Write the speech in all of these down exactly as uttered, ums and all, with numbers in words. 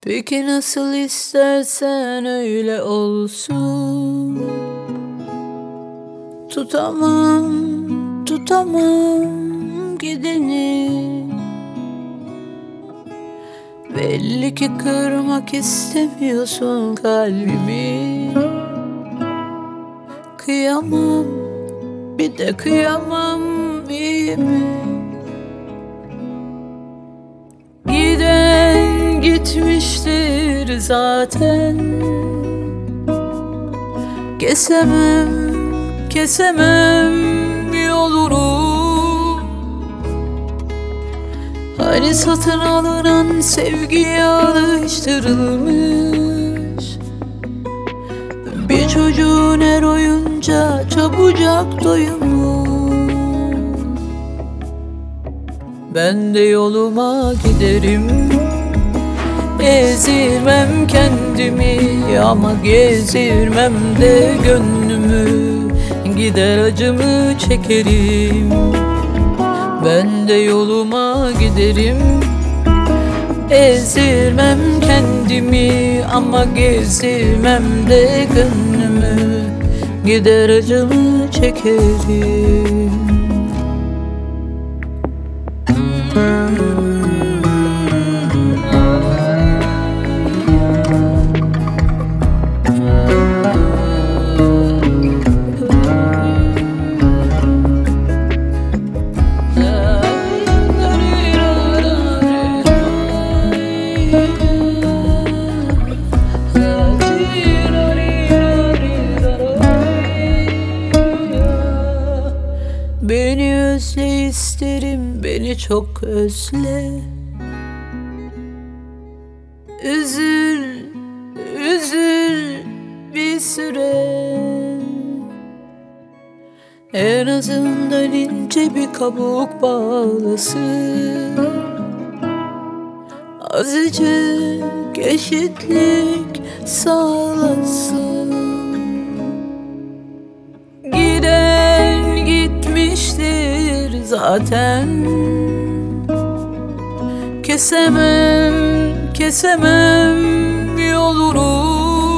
Peki nasıl istersen öyle olsun. Tutamam, tutamam gideni. Belli ki kırmak istemiyorsun kalbimi. Kıyamam, bir de kıyamam, iyi mi? Giden gitmiştir zaten. Kesemem, kesemem yolunu. Hani satın alınan sevgiye alıştırılmış bir çocuğun her oyunca çabucak doyumu. Ben de yoluma giderim, ezirmem kendimi ama gezirmem de gönlümü. Gider acımı çekerim. Ben de yoluma giderim, ezirmem kendimi ama gezirmem de gönlümü. Gider acımı çekerim. Beni özle isterim, beni çok özle. Üzül, üzül bir süre. En azından ince bir kabuk bağlasın. Azıcık eşitlik sağlasın. Giden gitmiştir zaten. Kesemem, kesemem yolunu.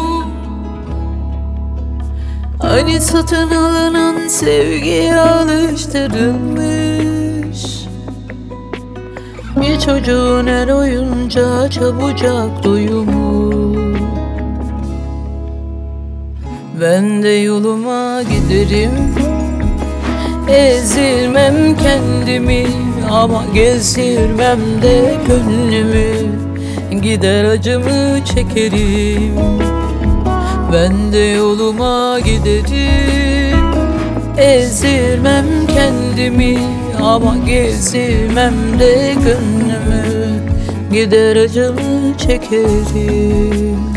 Hani satın alınan sevgiye alıştırılmış bir çocuğun her oyunca çabucak doyumu. Ben de yoluma giderim, ezirmem kendimi ama gezdirmem de gönlümü. Gider acımı çekerim. Ben de yoluma giderim, ezirmem kendimi ama gezdirmem de gönlümü. Gider acımı çekerim.